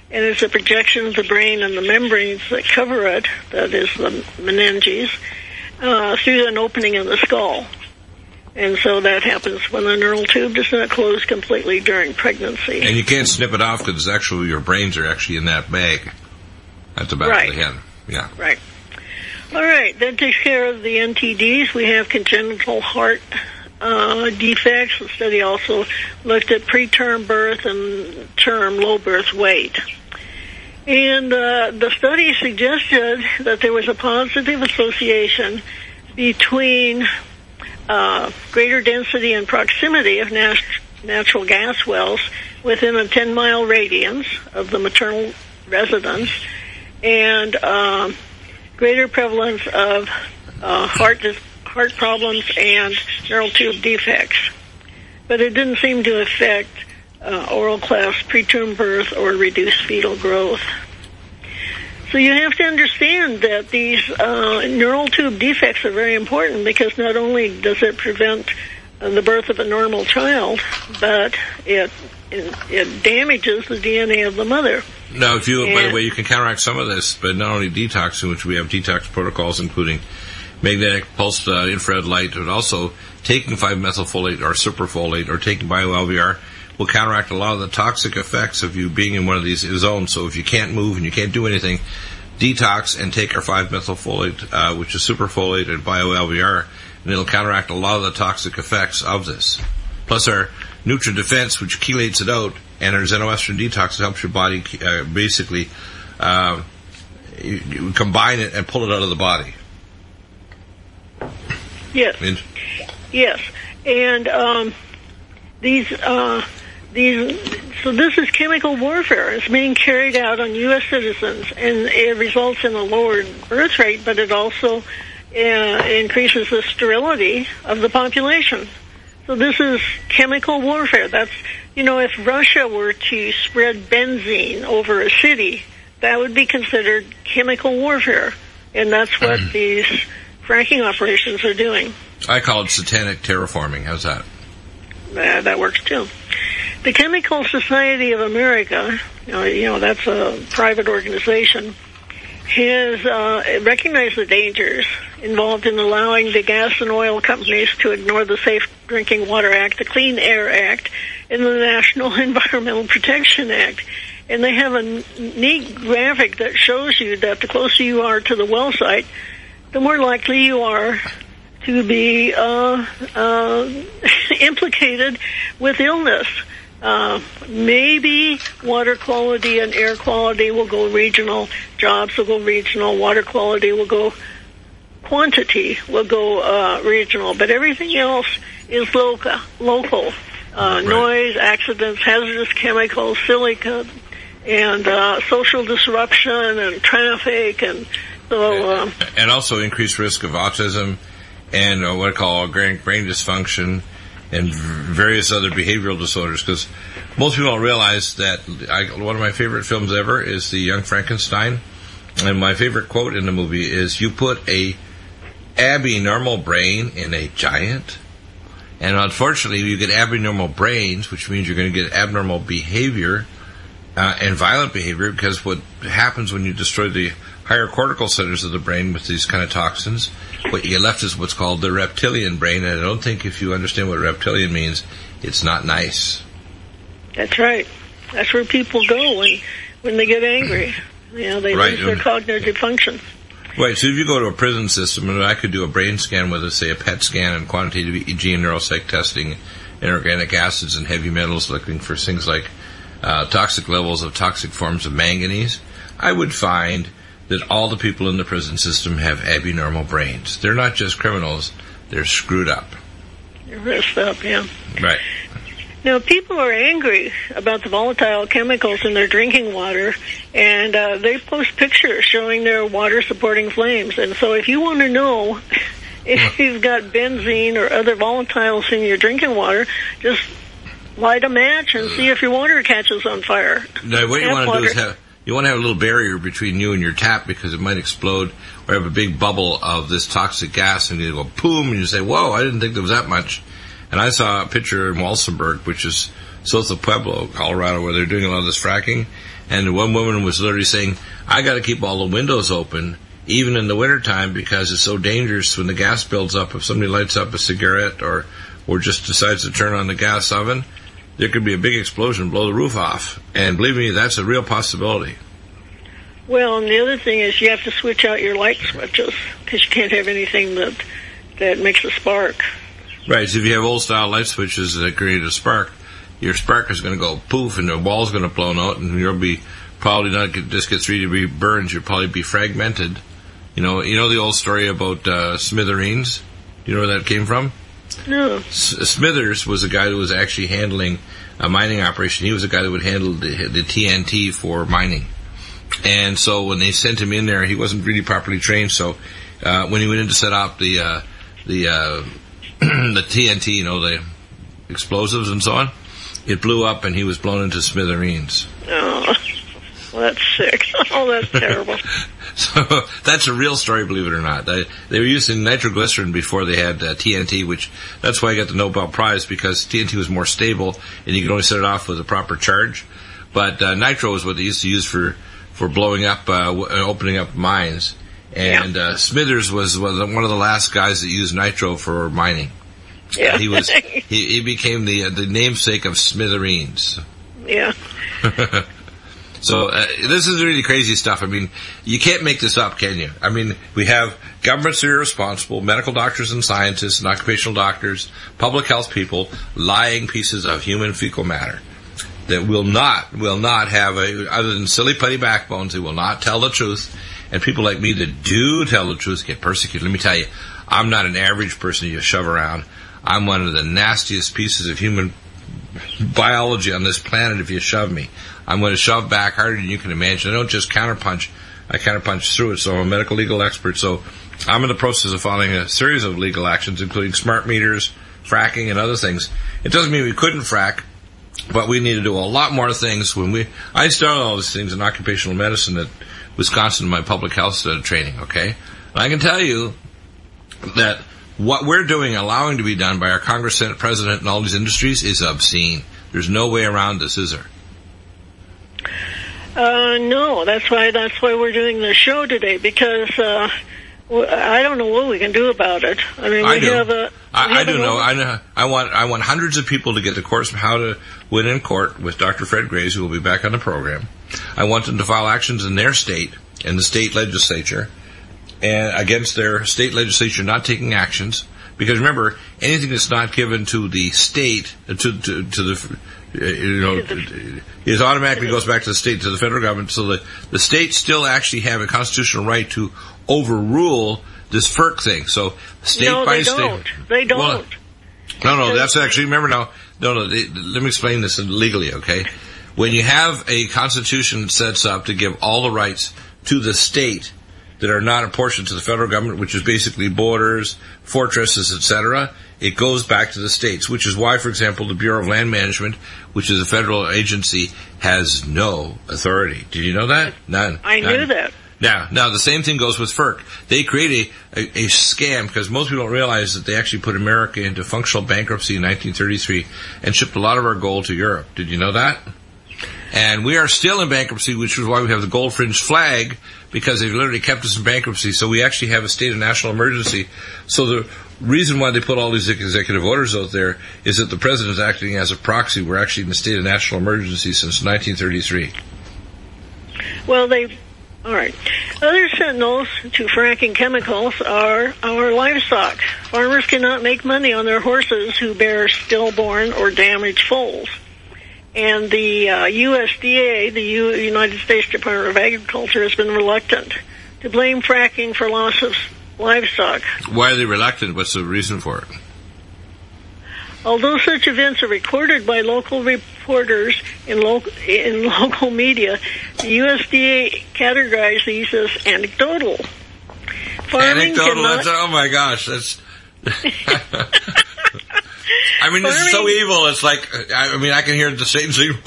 and it's a projection of the brain and the membranes that cover it, that is the meninges, uh, through an opening in the skull. And so that happens when the neural tube does not close completely during pregnancy. And you can't snip it off because actually your brains are actually in that bag at the back right. of the head. Yeah. Right. All right. That takes care of the N T Ds. We have congenital heart uh, defects. The study also looked at preterm birth and term low birth weight. And uh, the study suggested that there was a positive association between Uh, greater density and proximity of nat- natural gas wells within a ten-mile radius of the maternal residence, and uh, greater prevalence of uh, heart dis- heart problems and neural tube defects. But it didn't seem to affect uh, oral class preterm birth or reduced fetal growth. So you have to understand that these uh, neural tube defects are very important because not only does it prevent uh, the birth of a normal child, but it, it it damages the D N A of the mother. Now, if you, and, by the way, you can counteract some of this, but not only detoxing, which we have detox protocols including magnetic pulsed uh, infrared light, but also taking five methylfolate or superfolate or taking bio-L V R will counteract a lot of the toxic effects of you being in one of these zones. So if you can't move and you can't do anything, detox and take our five methylfolate, uh, which is superfolate and bio-L V R, and it'll counteract a lot of the toxic effects of this. Plus our Nutra Defense, which chelates it out, and our Xenoestrin Detox helps your body uh, basically uh, you, you combine it and pull it out of the body. Yes. And, yes. And um, these... Uh, These, so this is chemical warfare. It's being carried out on U S citizens, and it results in a lowered birth rate, but it also uh, increases the sterility of the population. So this is chemical warfare. That's, you know, if Russia were to spread benzene over a city, that would be considered chemical warfare, and that's what these fracking operations are doing. I call it satanic terraforming. How's that? Uh, that works too. The Chemical Society of America, you know, you know that's a private organization, has uh, recognized the dangers involved in allowing the gas and oil companies to ignore the Safe Drinking Water Act, the Clean Air Act, and the National Environmental Protection Act. And they have a neat graphic that shows you that the closer you are to the well site, the more likely you are to be uh, uh, implicated with illness. Uh, maybe water quality and air quality will go regional, jobs will go regional, water quality will go, quantity will go uh, regional, but everything else is local. local. Uh, right. Noise, accidents, hazardous chemicals, silica, and uh, social disruption and traffic, and so. Uh, and also increased risk of autism and uh, what I call brain, brain dysfunction and various other behavioral disorders, because most people don't realize that I, one of my favorite films ever is The Young Frankenstein, and my favorite quote in the movie is, "You put a abnormal brain in a giant," and unfortunately you get abnormal brains, which means you're going to get abnormal behavior uh, and violent behavior, because what happens when you destroy the higher cortical centers of the brain with these kind of toxins, what you get left is what's called the reptilian brain, and I don't think if you understand what reptilian means, it's not nice. That's right. That's where people go when when they get angry. You know, they right. lose their cognitive function. Right, so if you go to a prison system, and I could do a brain scan with, a, say, a P E T scan and quantitative E E G and neuropsych testing, and organic acids and heavy metals, looking for things like uh, toxic levels of toxic forms of manganese, I would find that all the people in the prison system have abnormal brains. They're not just criminals, they're screwed up. They're messed up, yeah. Right. Now, people are angry about the volatile chemicals in their drinking water, and uh, they post pictures showing their water supporting flames. And so if you want to know if you've got benzene or other volatiles in your drinking water, just light a match and see if your water catches on fire. Now, what you Tap want to water. do is have... You want to have a little barrier between you and your tap, because it might explode or have a big bubble of this toxic gas, and you go boom, and you say, whoa, I didn't think there was that much. And I saw a picture in Walsenburg, which is south of Pueblo, Colorado, where they're doing a lot of this fracking, And one woman was literally saying, I got to keep all the windows open, even in the wintertime, because it's so dangerous when the gas builds up. If somebody lights up a cigarette or, or just decides to turn on the gas oven, there could be a big explosion, blow the roof off. And believe me, that's a real possibility. Well, and the other thing is you have to switch out your light switches because you can't have anything that that makes a spark. Right. So if you have old-style light switches that create a spark, your spark is going to go poof, and the wall's going to blow out, and you'll be probably not get, just get three degree burns. You'll probably be fragmented. You know, you know the old story about uh, smithereens. Do you know where that came from? No. S- Smithers was a guy who was actually handling a mining operation. He was a guy that would handle the, the T N T for mining. And so when they sent him in there, he wasn't really properly trained. So uh, when he went in to set up the uh, the uh, the T N T, you know, the explosives and so on, it blew up and he was blown into smithereens. Oh, well, that's sick. Oh, that's terrible. So that's a real story, believe it or not. They, they were using nitroglycerin before they had uh, T N T, which that's why I got the Nobel Prize, because T N T was more stable and you could only set it off with a proper charge. But uh, nitro is what they used to use for for blowing up, uh, w- opening up mines. And, uh, Smithers was, was one of the last guys that used nitro for mining. Yeah. Uh, he was, he, he became the, uh, the namesake of smithereens. Yeah. So, uh, this is really crazy stuff. I mean, you can't make this up, can you? I mean, we have governments that are responsible, medical doctors and scientists and occupational doctors, public health people, lying pieces of human fecal matter. That will not, will not have a, other than silly putty backbones, they will not tell the truth. And people like me that do tell the truth get persecuted. Let me tell you, I'm not an average person you shove around. I'm one of the nastiest pieces of human biology on this planet if you shove me. I'm going to shove back harder than you can imagine. I don't just counterpunch, I counterpunch through it. So I'm a medical legal expert. So I'm in the process of filing a series of legal actions, including smart meters, fracking, and other things. It doesn't mean we couldn't frack. But we need to do a lot more things. When we, I started all these things in occupational medicine at Wisconsin, my public health uh, training, okay? And I can tell you that what we're doing, allowing to be done by our Congress, Senate, President, and all these industries is obscene. There's no way around this, is there? Uh, no, that's why, that's why we're doing this show today, because, uh, I don't know what we can do about it. I mean, we I do. have a... I, I do know. I know. I want. I want hundreds of people to get the course of how to win in court with Doctor Fred Graves, who will be back on the program. I want them to file actions in their state, in the state legislature, and against their state legislature not taking actions. Because remember, anything that's not given to the state, to to, to the, you know, it automatically goes back to the state, to the federal government. So the the states still actually have a constitutional right to overrule this FERC thing. So state no, by they state. Don't. They don't. Well, no, no, that's actually, remember now, no, no, they, let me explain this legally, okay? When you have a constitution that sets up to give all the rights to the state that are not apportioned to the federal government, which is basically borders, fortresses, et cetera, it goes back to the states, which is why, for example, the Bureau of Land Management, which is a federal agency, has no authority. Did you know that? None. I None. knew that. Now, now the same thing goes with FERC. They create a, a, a scam, because most people don't realize that they actually put America into functional bankruptcy in nineteen thirty-three and shipped a lot of our gold to Europe. Did you know that? And we are still in bankruptcy, which is why we have the gold fringe flag, because they've literally kept us in bankruptcy. So we actually have a state of national emergency. So the reason why they put all these executive orders out there is that the president is acting as a proxy. We're actually in a state of national emergency since nineteen thirty-three. Well, they... All right. Other sentinels to fracking chemicals are our livestock. Farmers cannot make money on their horses who bear stillborn or damaged foals. And the uh, U S D A, the U- United States Department of Agriculture, has been reluctant to blame fracking for loss of livestock. Why are they reluctant? What's the reason for it? Although such events are recorded by local reporters in, lo- in local media, the U S D A categorizes these as anecdotal. Farming Anecdotal? cannot... That's, oh my gosh, that's... I mean, this is so evil. It's like, I mean, I can hear the Satan saying,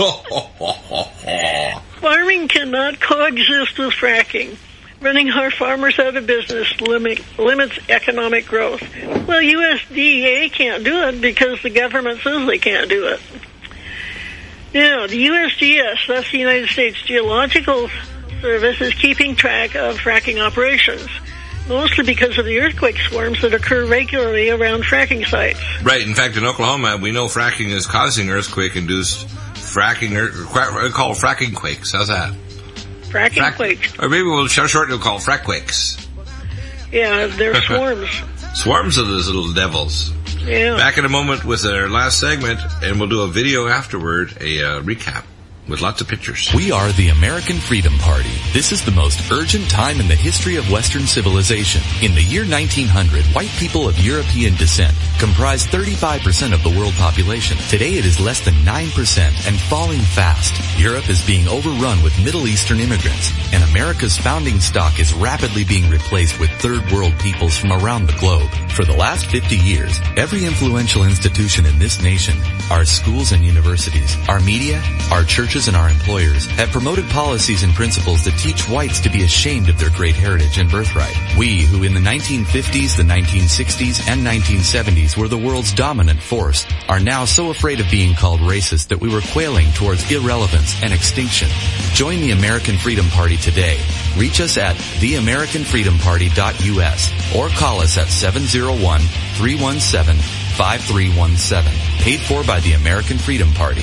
Farming cannot coexist with fracking. Running our farmers out of business limit, limits economic growth. Well, U S D A can't do it because the government says they can't do it. Now, the U S G S, that's the United States Geological Service, is keeping track of fracking operations, mostly because of the earthquake swarms that occur regularly around fracking sites. Right. In fact, in Oklahoma, we know fracking is causing earthquake-induced fracking, or call fracking quakes. How's that? Fracking Frack- quakes. Or maybe we'll short it, we'll call frack quakes. Yeah, they're swarms. Swarms of those little devils. Yeah. Back in a moment with our last segment, and we'll do a video afterward, a uh, recap with lots of pictures. We are the American Freedom Party. This is the most urgent time in the history of Western civilization. In the year nineteen hundred, white people of European descent comprised thirty-five percent of the world population. Today it is less than nine percent and falling fast. Europe is being overrun with Middle Eastern immigrants, and America's founding stock is rapidly being replaced with third world peoples from around the globe. For the last fifty years, every influential institution in this nation, our schools and universities, our media, our churches, and our employers have promoted policies and principles that teach whites to be ashamed of their great heritage and birthright. We, who in the nineteen fifties, the nineteen sixties, and nineteen seventies were the world's dominant force, are now so afraid of being called racist that we were quailing towards irrelevance and extinction. Join the American Freedom Party today. Reach us at the american freedom party dot u s or call us at seven oh one, three one seven, five three one seven. Paid for by the American Freedom Party.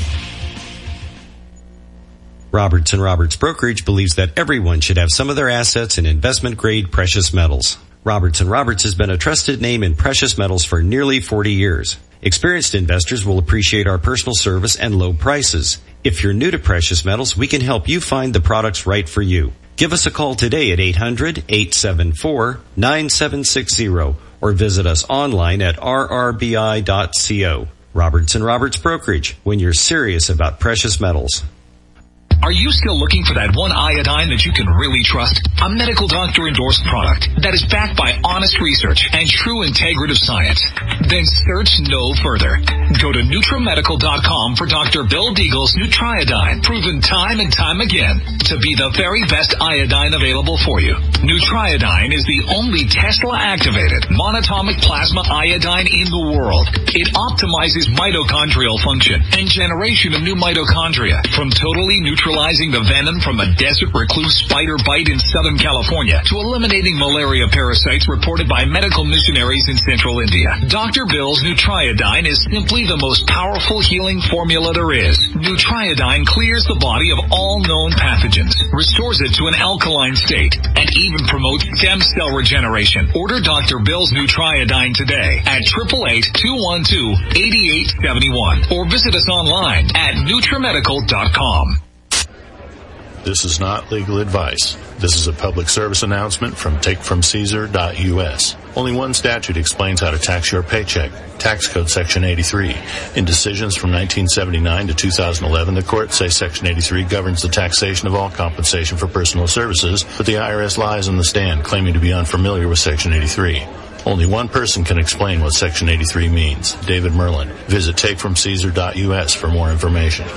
Roberts and Roberts Brokerage believes that everyone should have some of their assets in investment-grade precious metals. Roberts and Roberts has been a trusted name in precious metals for nearly forty years. Experienced investors will appreciate our personal service and low prices. If you're new to precious metals, we can help you find the products right for you. Give us a call today at eight hundred, eight seven four, nine seven six zero or visit us online at r r b i dot co. Roberts and Roberts Brokerage, when you're serious about precious metals. Are you still looking for that one iodine that you can really trust? A medical doctor endorsed product that is backed by honest research and true integrative science? Then search no further. Go to Nutramedical dot com for Doctor Bill Deagle's Nutriodine, proven time and time again to be the very best iodine available for you. Nutriodine is the only Tesla-activated monatomic plasma iodine in the world. It optimizes mitochondrial function and generation of new mitochondria from totally neutralizing the venom from a desert recluse spider bite in Southern California to eliminating malaria parasites reported by medical missionaries in central India. Doctor Bill's Nutriodine is simply the most powerful healing formula there is. Nutriodine clears the body of all known pathogens, restores it to an alkaline state, and even promotes stem cell regeneration. Order Doctor Bill's Nutriodine today at eight eight eight, two one two, eight eight seven one or visit us online at Nutramedical dot com. This is not legal advice. This is a public service announcement from take from caesar dot u s. Only one statute explains how to tax your paycheck. Tax Code Section eighty-three. In decisions from nineteen seventy-nine to two thousand eleven, the courts say Section eighty-three governs the taxation of all compensation for personal services, but the I R S lies on the stand, claiming to be unfamiliar with Section eighty-three. Only one person can explain what Section eighty-three means, David Merlin. Visit take from caesar dot u s for more information.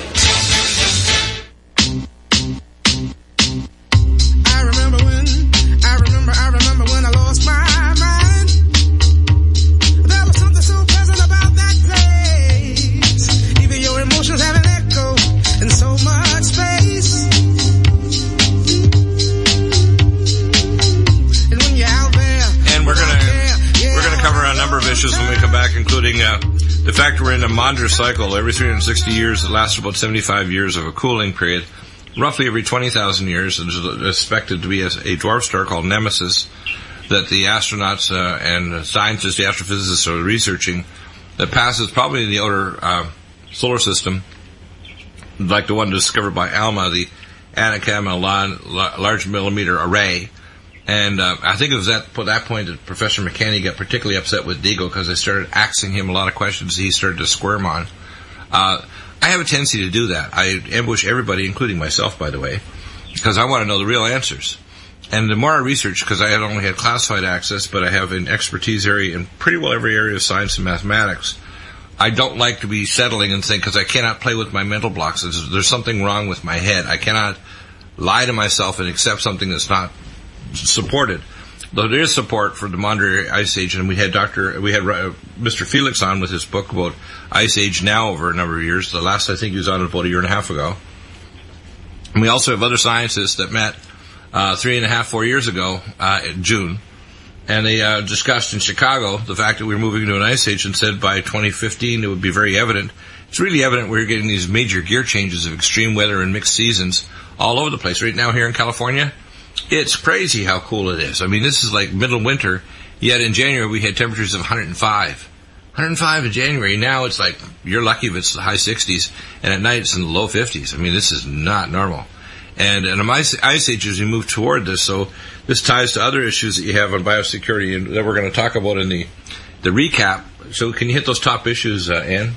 When we come back, including uh, the fact we're in a Maunder cycle. Every three hundred sixty years, it lasts about seventy-five years of a cooling period. Roughly every twenty thousand years, there's expected to be a, a dwarf star called Nemesis that the astronauts uh, and scientists, the astrophysicists are researching, that passes probably in the outer uh, solar system, like the one discovered by ALMA, the Atacama Large Millimeter Array. And uh, I think it was at that point that Professor McKinney got particularly upset with Deagle because they started asking him a lot of questions he started to squirm on. Uh, I have a tendency to do that. I ambush everybody, including myself, by the way, because I want to know the real answers. And the more I research, because I had only had classified access, but I have an expertise area in pretty well every area of science and mathematics, I don't like to be settling and think, because I cannot play with my mental blocks. There's, there's something wrong with my head. I cannot lie to myself and accept something that's not supported. though there is support for the modern ice age, and we had Doctor we had uh, Mister Felix on with his book about Ice Age now over a number of years. The last I think he was on about a year and a half ago. And we also have other scientists that met uh, three and a half, four years ago uh, in June, and they uh, discussed in Chicago the fact that we were moving into an ice age, and said by twenty fifteen it would be very evident. It's really evident we're getting these major gear changes of extreme weather and mixed seasons all over the place. Right now here in California, it's crazy how cool it is. I mean, this is like middle winter, yet in January we had temperatures of one hundred five. one hundred five in January. Now it's like, you're lucky if it's the high sixties, and at night it's in the low fifties. I mean, this is not normal. And, and an ice, ice age as we move toward this, so this ties to other issues that you have on biosecurity and that we're going to talk about in the, the recap. So can you hit those top issues, uh, Ann?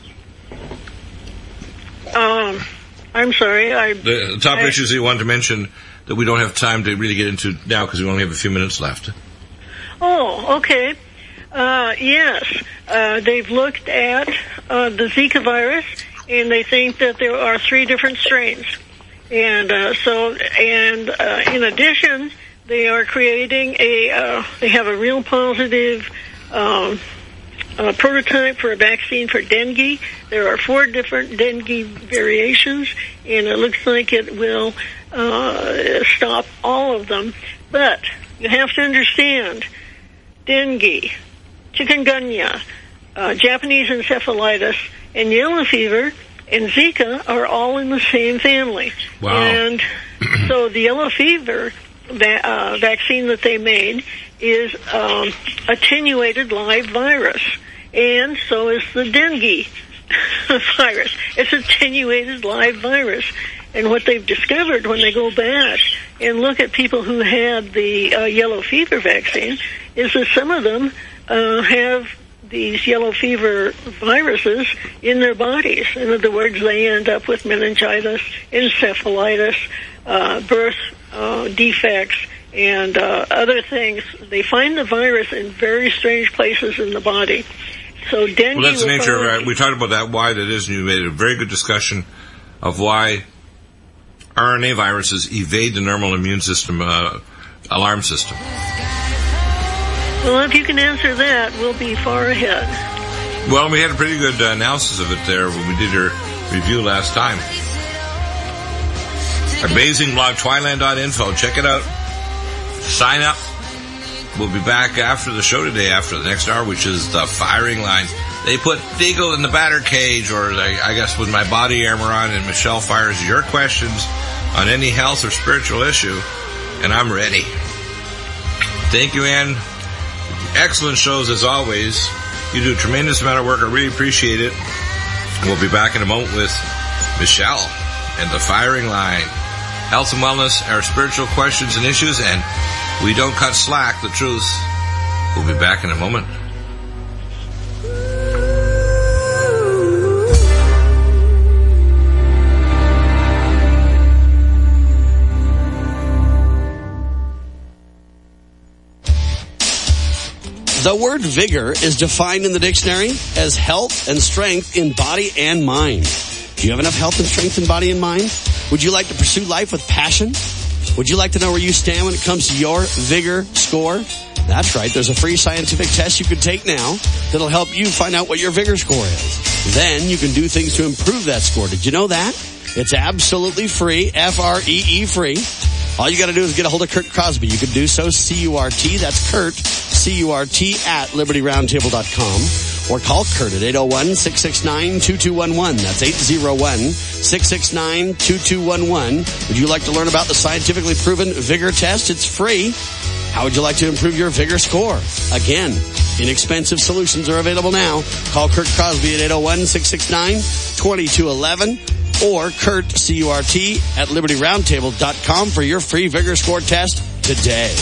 Um, I'm sorry. I, the, the top I, issues that you wanted to mention that we don't have time to really get into now because we only have a few minutes left. Oh, okay. Uh, yes. Uh, they've looked at uh, the Zika virus, and they think that there are three different strains. And uh, so, and uh, in addition, they are creating a, uh, they have a real positive um A prototype for a vaccine for dengue. There are four different dengue variations, and it looks like it will uh, stop all of them. But you have to understand, dengue, chikungunya, uh, Japanese encephalitis, and yellow fever and Zika are all in the same family. Wow. And so the yellow fever va- uh, vaccine that they made is um, attenuated live virus, and so is the dengue virus. It's attenuated live virus. And what they've discovered when they go back and look at people who had the uh, yellow fever vaccine is that some of them uh, have these yellow fever viruses in their bodies. In other words, they end up with meningitis, encephalitis, uh, birth uh, defects, and uh, other things. They find the virus in very strange places in the body. So dengue. Well, that's the nature probably, of it. We talked about that, why that is, and you made a very good discussion of why R N A viruses evade the normal immune system uh, alarm system. Well, if you can answer that, we'll be far ahead. Well, we had a pretty good uh, analysis of it there when we did our review last time. Amazing blog, twiland dot info. Check it out. Sign up. We'll be back after the show today, after the next hour, which is the firing line. They put Deagle in the batter cage, or they, I guess with my body armor on, and Michelle fires your questions on any health or spiritual issue, and I'm ready. Thank you, Ann. Excellent shows as always. You do a tremendous amount of work. I really appreciate it. We'll be back in a moment with Michelle and the firing line. Health and wellness, our spiritual questions and issues, and we don't cut slack, the truth. We'll be back in a moment. The word vigor is defined in the dictionary as health and strength in body and mind. Do you have enough health and strength in body and mind? Would you like to pursue life with passion? Would you like to know where you stand when it comes to your vigor score? That's right. There's a free scientific test you can take now that'll help you find out what your vigor score is. Then you can do things to improve that score. Did you know that? It's absolutely free, F R E E free. All you got to do is get a hold of Kurt Crosby. You can do so, C U R T, that's Kurt, C U R T, at liberty roundtable dot com. Or call Kurt at eight oh one, six six nine, two two one one. That's eight oh one, six six nine, two two one one. Would you like to learn about the scientifically proven vigor test? It's free. How would you like to improve your vigor score? Again, inexpensive solutions are available now. Call Kurt Crosby at eight oh one, six six nine, two two one one. Or Kurt, C U R T, at liberty roundtable dot com for your free vigor score test today.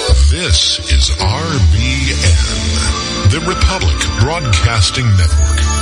This is R B N, the Republic Broadcasting Network.